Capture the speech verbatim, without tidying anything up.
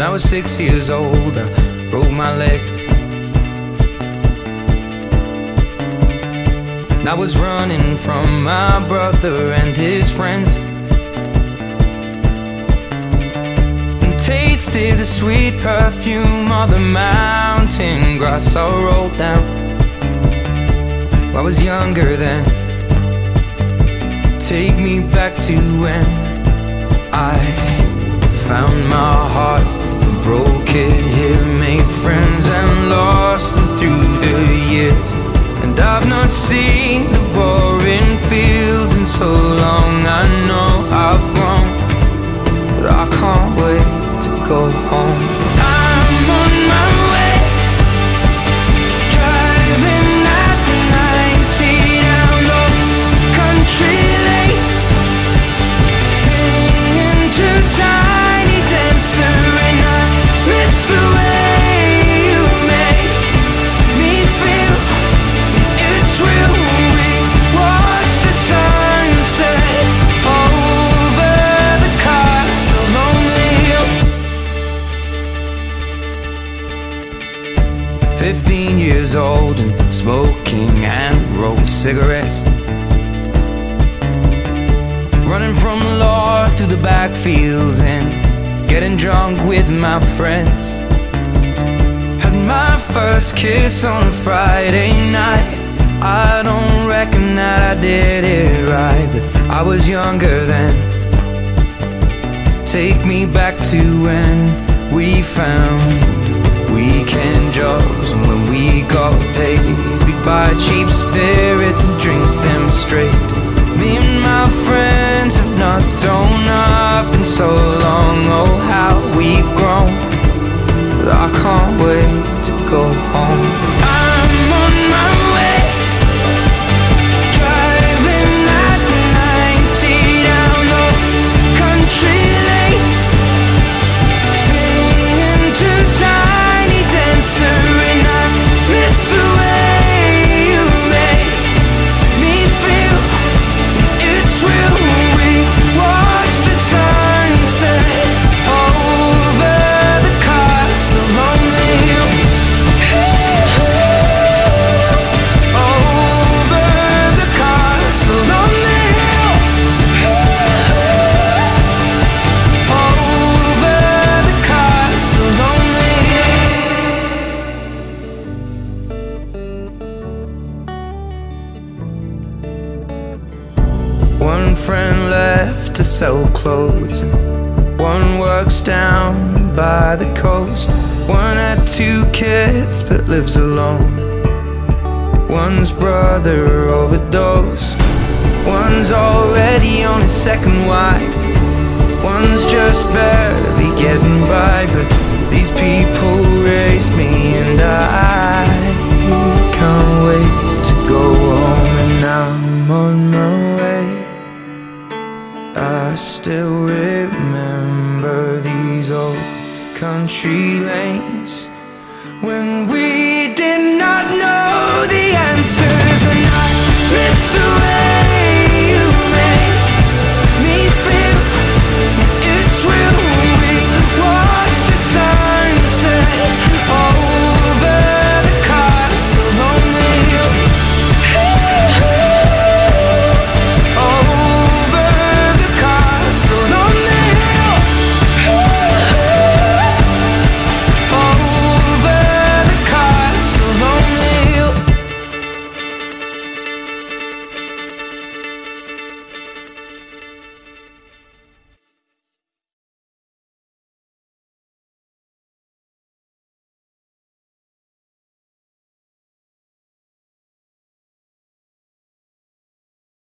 I was six years old, I broke my leg. And I was running from my brother and his friends, and tasted the sweet perfume of the mountain grass I rolled down. I was younger then. Take me back to when I found my heart, broke it here, made friends and lost them through the years. And I've not seen the boring fields in so long. I know I've grown, but I can't wait to go home. I'm on my way, driving at ninety down those country lanes, singing to Tiny Dancer, and I miss the way you make me feel. It's real. We watch the sunset over the castle on the hill. Fifteen years old and smoking hand-rolled cigarettes, running from the law through the backfields and getting drunk with my friends. Had my first kiss on a Friday night. I don't reckon that I did it right, but I was younger then. Take me back to when we found weekend jobs, and when we got paid, we'd buy cheap spirits and drink them straight. Me and my friends have not thrown up in so long. Oh, how we've grown, but I can't wait to go home. I'm on my way, driving at ninety down those country lanes, singing to Tiny Dancer, and I miss the way you make me feel. It's real. We watch the sunset over the castle on the hill. Over the castle on the hill. Over the castle on the hill. One friend left to sell clothes, and one works down by the coast. One had two kids but lives alone. One's brother overdosed. One's already on his second wife. One's just barely getting by. But these people raised me, and I can't